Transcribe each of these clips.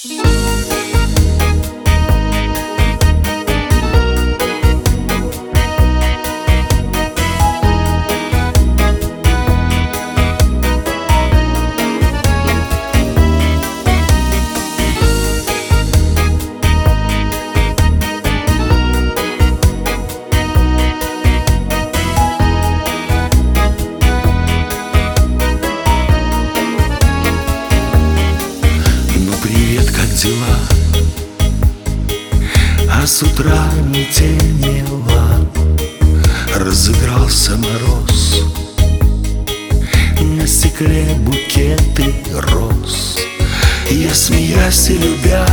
Дела, а с утра метелила, разыгрался мороз, на стекле букеты роз. Я, смеясь и любя,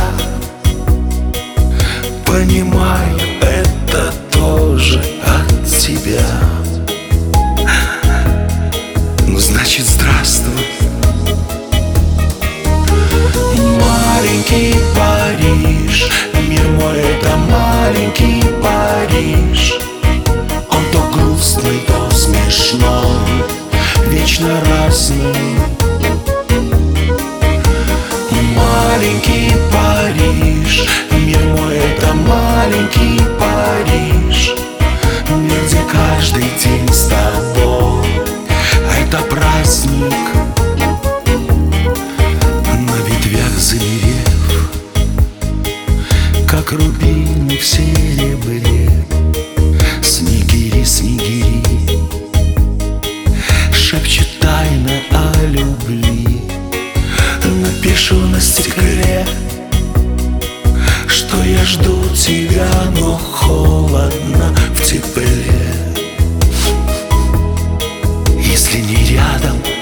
понимаю, это тоже от тебя. Ну, значит, здравствуй, маленький Париж. Мир мой — это маленький Париж. Он то грустный, то смешной, вечно разный. Маленький Париж, мир мой — это маленький Париж. Мир, где каждый день с тобой — это праздник. Замерев, как рубины в серебре, снегири, снегири, шепчет тайно о любви. Напишу на стекле, что я жду тебя, но холодно в тепле. Если не рядом,